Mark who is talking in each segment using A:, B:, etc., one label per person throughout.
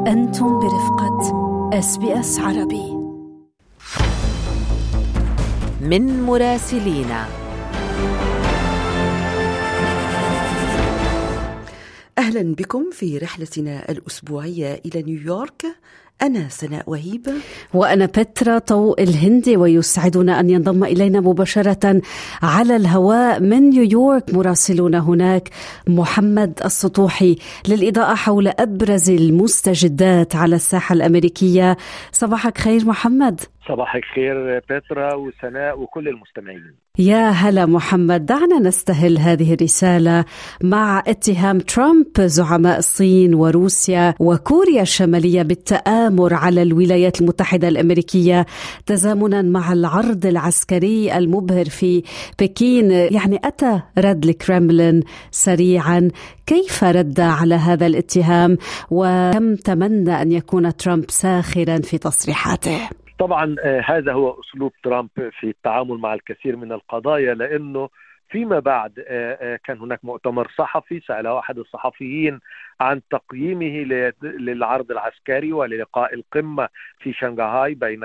A: أنتم برفقة SBS عربي.
B: من مراسلينا.
C: أهلا بكم في رحلتنا الأسبوعية إلى نيويورك. أنا سناء وهيب
A: وأنا بترا طوق الهندي، ويسعدنا أن ينضم إلينا مباشرة على الهواء من نيويورك مراسلنا هناك محمد السطوحي للإضاءة حول أبرز المستجدات على الساحة الأمريكية. صباحك خير محمد.
D: صباحك خير بترا وسناء وكل المستمعين.
A: يا هلا محمد، دعنا نستهل هذه الرسالة مع اتهام ترامب زعماء الصين وروسيا وكوريا الشمالية بالتآمر على الولايات المتحدة الأمريكية تزامنا مع العرض العسكري المبهر في بكين. يعني أتى رد الكرملين سريعا، كيف رد على هذا الاتهام وكم تمنى أن يكون ترامب ساخرا في تصريحاته؟
D: طبعا هذا هو أسلوب ترامب في التعامل مع الكثير من القضايا، لأنه فيما بعد كان هناك مؤتمر صحفي سأله أحد الصحفيين عن تقييمه للعرض العسكري وللقاء القمة في شنغهاي بين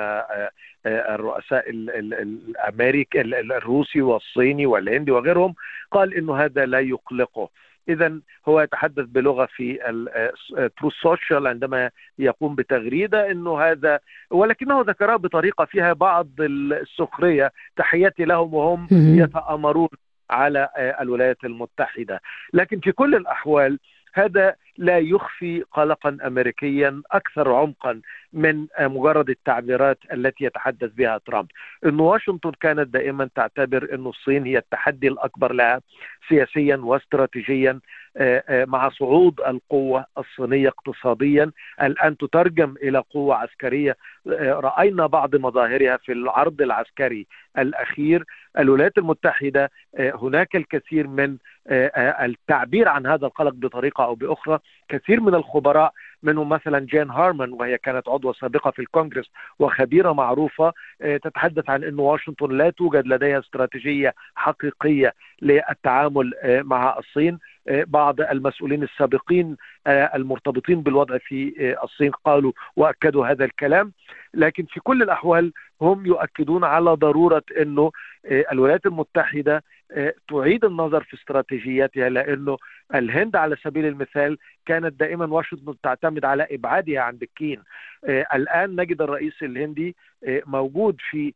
D: الرؤساء الأمريكي الروسي والصيني والهندي وغيرهم. قال إنه هذا لا يقلقه. إذن هو يتحدث بلغة في تروث سوشيال عندما يقوم بتغريدة إنه هذا، ولكنه ذكرها بطريقة فيها بعض السخرية. تحياتي لهم وهم يتآمرون على الولايات المتحدة. لكن في كل الأحوال هذا لا يخفي قلقا أمريكيا أكثر عمقا من مجرد التعبيرات التي يتحدث بها ترامب. إن واشنطن كانت دائما تعتبر أن الصين هي التحدي الأكبر لها سياسيا واستراتيجيا، مع صعود القوة الصينية اقتصاديا الآن تترجم إلى قوة عسكرية. رأينا بعض مظاهرها في العرض العسكري الأخير. الولايات المتحدة هناك الكثير من التعبير عن هذا القلق بطريقة أو بأخرى. كثير من الخبراء منهم مثلا جين هارمان، وهي كانت عضوة سابقة في الكونغرس وخبيرة معروفة، تتحدث عن أن واشنطن لا توجد لديها استراتيجية حقيقية للتعامل مع الصين. بعض المسؤولين السابقين المرتبطين بالوضع في الصين قالوا وأكدوا هذا الكلام. لكن في كل الأحوال هم يؤكدون على ضرورة أنه الولايات المتحدة تعيد النظر في استراتيجياتها، لأنه الهند على سبيل المثال كانت دائما واشنطن تعتمد على إبعادها عن بكين. الآن نجد الرئيس الهندي موجود في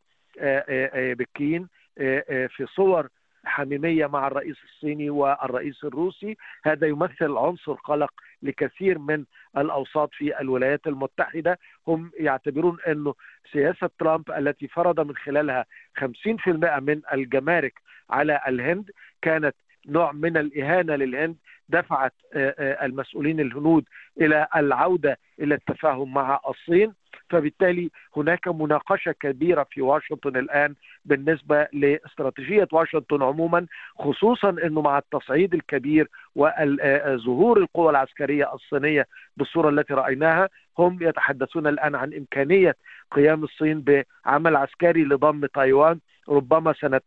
D: بكين في صور حميمية مع الرئيس الصيني والرئيس الروسي. هذا يمثل عنصر قلق لكثير من الأوساط في الولايات المتحدة. هم يعتبرون أنه سياسة ترامب التي فرض من خلالها 50% من الجمارك على الهند كانت نوع من الإهانة للهند، دفعت المسؤولين الهنود إلى العودة إلى التفاهم مع الصين. فبالتالي هناك مناقشة كبيرة في واشنطن الآن بالنسبة لاستراتيجية واشنطن عموما، خصوصا أنه مع التصعيد الكبير وظهور القوى العسكرية الصينية بالصورة التي رأيناها. هم يتحدثون الآن عن إمكانية قيام الصين بعمل عسكري لضم تايوان ربما سنة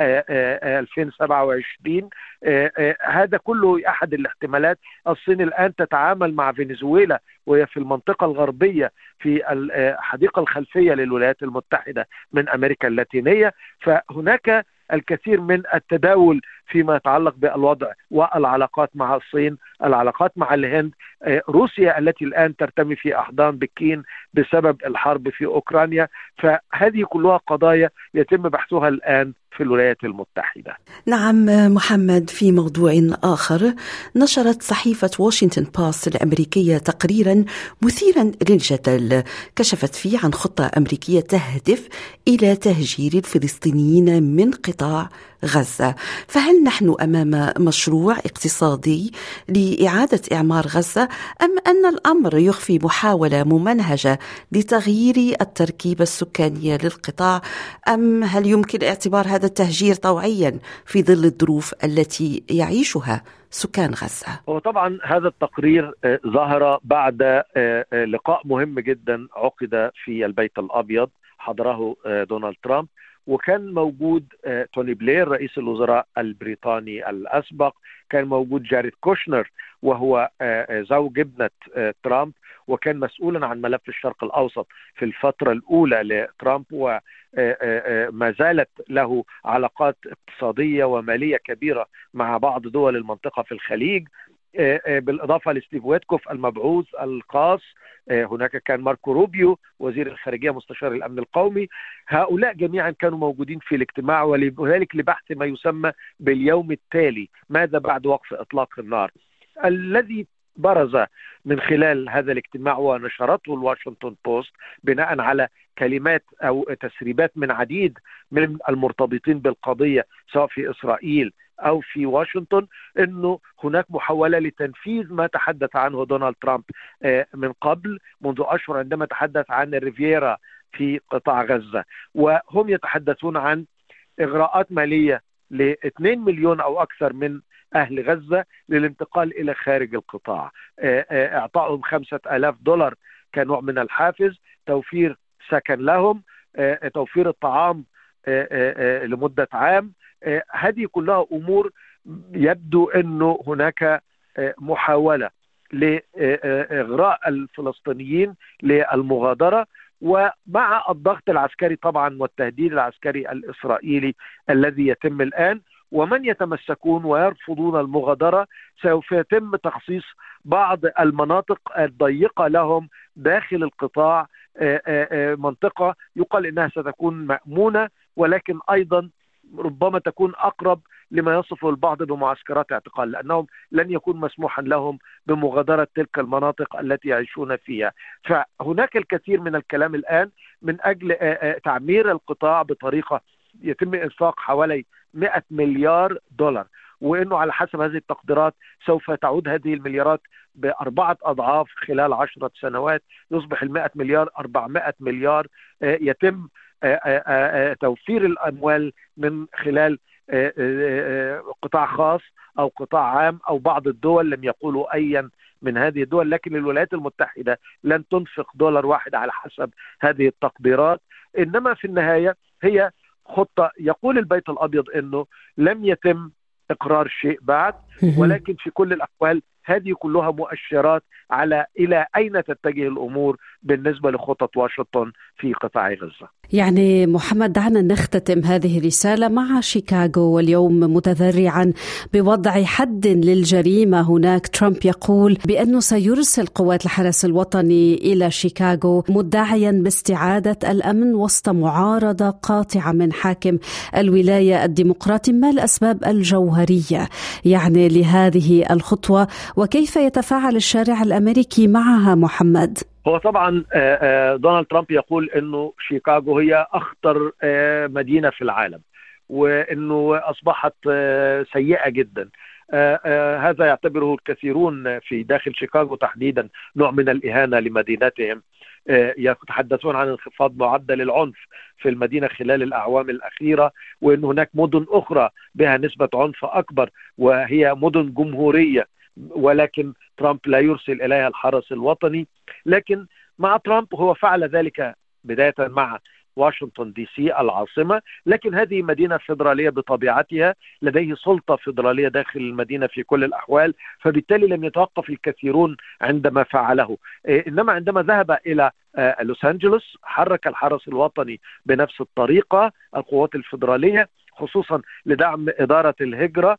D: 2027. هذا كله أحد الاحتمالات. الصين الآن تتعامل مع فنزويلا وهي في المنطقة الغربية في الحديقة الخلفية للولايات المتحدة من أمريكا اللاتينية. فهناك الكثير من التداول فيما يتعلق بالوضع والعلاقات مع الصين، العلاقات مع الهند، روسيا التي الآن ترتمي في أحضان بكين بسبب الحرب في أوكرانيا. فهذه كلها قضايا يتم بحثها الآن في الولايات المتحدة.
C: نعم محمد، في موضوع آخر نشرت صحيفة واشنطن بوست الأمريكية تقريرا مثيرا للجدل كشفت فيه عن خطة أمريكية تهدف إلى تهجير الفلسطينيين من قطاع غزة. فهل نحن أمام مشروع اقتصادي لإعادة إعمار غزة، أم أن الأمر يخفي محاولة ممنهجة لتغيير التركيبة السكانية للقطاع، أم هل يمكن اعتبار هذا التهجير طوعيا في ظل الظروف التي يعيشها سكان غزة؟
D: وطبعا هذا التقرير ظهر بعد لقاء مهم جدا عقد في البيت الأبيض حضره دونالد ترامب، وكان موجود توني بلير رئيس الوزراء البريطاني الأسبق، كان موجود جاريد كوشنر وهو زوج ابنة ترامب، وكان مسؤولا عن ملف الشرق الأوسط في الفترة الأولى لترامب، وما زالت له علاقات اقتصادية ومالية كبيرة مع بعض دول المنطقة في الخليج، بالإضافة لستيف ويتكوف المبعوث الخاص. هناك كان ماركو روبيو وزير الخارجية مستشار الأمن القومي. هؤلاء جميعا كانوا موجودين في الاجتماع، وذلك لبحث ما يسمى باليوم التالي، ماذا بعد وقف إطلاق النار، الذي برز من خلال هذا الاجتماع ونشرته الواشنطن بوست بناء على كلمات أو تسريبات من عديد من المرتبطين بالقضية سواء في إسرائيل أو في واشنطن، أنه هناك محاولة لتنفيذ ما تحدث عنه دونالد ترامب من قبل منذ أشهر عندما تحدث عن الريفيرا في قطاع غزة، وهم يتحدثون عن إغراءات مالية ل2 مليون أو أكثر من أهل غزة للانتقال إلى خارج القطاع، إعطائهم $5,000 كنوع من الحافز، توفير سكن لهم، توفير الطعام لمدة عام. هذه كلها أمور يبدو أنه هناك محاولة لإغراء الفلسطينيين للمغادرة، ومع الضغط العسكري طبعا والتهديد العسكري الإسرائيلي الذي يتم الآن، ومن يتمسكون ويرفضون المغادرة سوف يتم تخصيص بعض المناطق الضيقة لهم داخل القطاع، منطقة يقال إنها ستكون مأمونة، ولكن أيضا ربما تكون أقرب لما يصفه البعض بمعسكرات اعتقال، لأنهم لن يكون مسموحا لهم بمغادرة تلك المناطق التي يعيشون فيها. فهناك الكثير من الكلام الآن من أجل تعمير القطاع بطريقة يتم إنفاق حوالي $100 مليار، وإنه على حسب هذه التقديرات سوف تعود هذه المليارات ب4 أضعاف خلال 10 سنوات، يصبح $100 مليار 400 مليار. يتم توفير الأموال من خلال قطاع خاص أو قطاع عام أو بعض الدول، لم يقولوا أيا من هذه الدول، لكن الولايات المتحدة لن تنفق $1 على حسب هذه التقديرات. إنما في النهاية هي خطة، يقول البيت الأبيض أنه لم يتم إقرار شيء بعد، ولكن في كل الأحوال هذه كلها مؤشرات على إلى أين تتجه الأمور بالنسبة لخطط واشنطن في قطاع غزة.
A: يعني محمد، دعنا نختتم هذه الرسالة مع شيكاغو، واليوم متذرعا بوضع حد للجريمة هناك. ترامب يقول بأنه سيرسل قوات الحرس الوطني إلى شيكاغو مدعيا باستعادة الأمن وسط معارضة قاطعة من حاكم الولاية الديمقراطي. ما الأسباب الجوهرية يعني لهذه الخطوة، وكيف يتفاعل الشارع الأمريكي معها محمد؟
D: هو طبعا دونالد ترامب يقول انه شيكاغو هي اخطر مدينة في العالم، وانه اصبحت سيئة جدا. هذا يعتبره الكثيرون في داخل شيكاغو تحديدا نوع من الإهانة لمدينتهم. يتحدثون عن انخفاض معدل العنف في المدينة خلال الأعوام الأخيرة، وأن هناك مدن أخرى بها نسبة عنف أكبر وهي مدن جمهورية، ولكن ترامب لا يرسل إليها الحرس الوطني. لكن مع ترامب هو فعل ذلك بداية مع واشنطن دي سي العاصمة، لكن هذه مدينة فيدرالية بطبيعتها، لديه سلطة فيدرالية داخل المدينة في كل الأحوال، فبالتالي لم يتوقف الكثيرون عندما فعله. إنما عندما ذهب إلى لوس أنجلوس حرك الحرس الوطني بنفس الطريقة القوات الفيدرالية، خصوصا لدعم إدارة الهجرة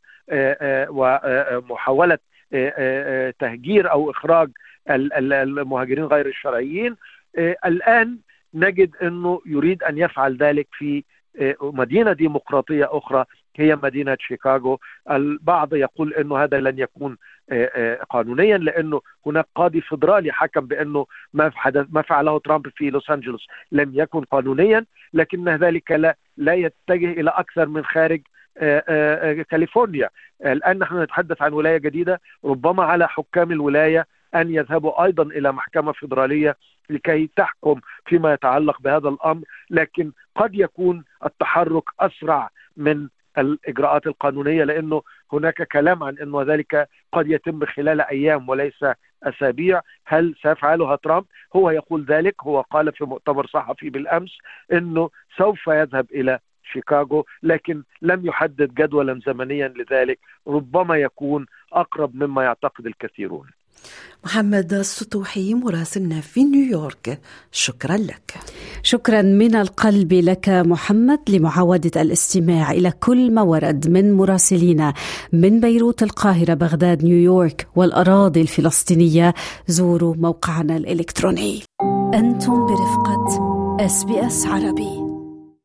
D: ومحاولة تهجير أو إخراج المهاجرين غير الشرعيين. الآن نجد أنه يريد أن يفعل ذلك في مدينة ديمقراطية أخرى هي مدينة شيكاغو. البعض يقول أنه هذا لن يكون قانونيا، لأنه هناك قاضي فيدرالي حكم بأنه ما فعله ترامب في لوس أنجلوس لم يكن قانونيا، لكن ذلك لا يتجه إلى أكثر من خارج كاليفورنيا. الآن نحن نتحدث عن ولاية جديدة، ربما على حكام الولاية أن يذهبوا أيضا إلى محكمة فيدرالية لكي تحكم فيما يتعلق بهذا الأمر، لكن قد يكون التحرك أسرع من الإجراءات القانونية، لأنه هناك كلام عن أنه ذلك قد يتم خلال أيام وليس أسابيع. هل سيفعلها ترامب؟ هو يقول ذلك، هو قال في مؤتمر صحفي بالأمس أنه سوف يذهب إلى شيكاغو، لكن لم يحدد جدولا زمنيا لذلك، ربما يكون أقرب مما يعتقد الكثيرون.
C: محمد السطوحي مراسلنا في نيويورك، شكرا لك.
A: شكرا من القلب لك محمد، لمعاودة الاستماع إلى كل ما ورد من مراسلين من بيروت، القاهرة، بغداد، نيويورك والأراضي الفلسطينية، زوروا موقعنا الإلكتروني. أنتم برفقة SBS عربي.